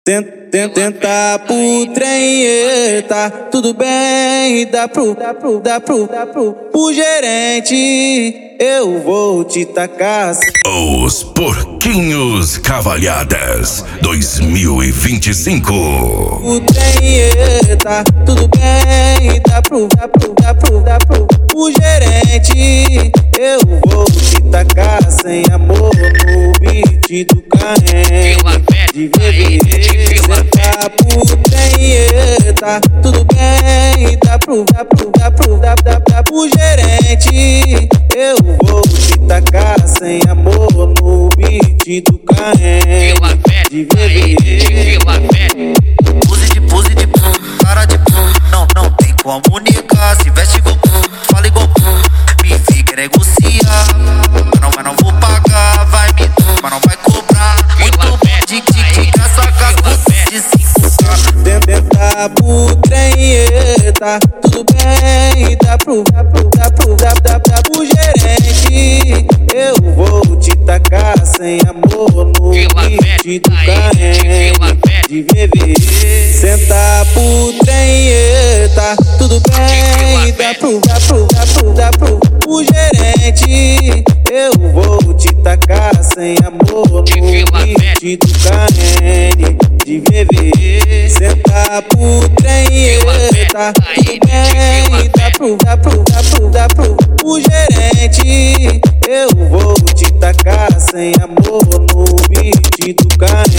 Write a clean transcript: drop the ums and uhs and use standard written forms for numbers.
Tenta pro trem, tá tudo bem, dá pro gerente, eu vou te tacar. Os Porquinhos Cavalhadas 2025. O trem, tá tudo bem, dá pro gerente, eu vou te tacar sem amor no beat do carrego. De VVV, tá pro trem, tá tudo bem, dá pro gerente, eu vou te tacar sem amor no beat do carrego. De VVV, pose de pum, cara de pum, não tem como comunicar, se veste igual pum, fala igual pum, me fica negociar, mas não vou pagar, vai me mas não vai cobrar, muito bom, tic essa casca de 5K. Tenta pro trem, tá tudo bem, dá pro gerente, eu vou te tacar sem amor no beat do carrego. De VVV, senta pro trem, tá tudo bem, dá pro gerente, eu vou te tacar sem amor no beat do carrego. De VVV, senta pro trem, tá tudo bem, dá pro gerente, eu vou te tacar sem amor no beat do carrego.